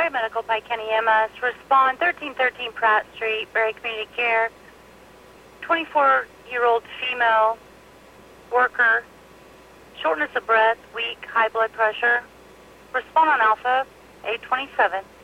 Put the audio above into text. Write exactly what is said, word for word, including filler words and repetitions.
Berry Medical, Pike County E M S. Respond, thirteen thirteen Pratt Street, Berry Community Care. twenty-four-year-old female worker, shortness of breath, weak, high blood pressure. Respond on Alpha, eight twenty-seven.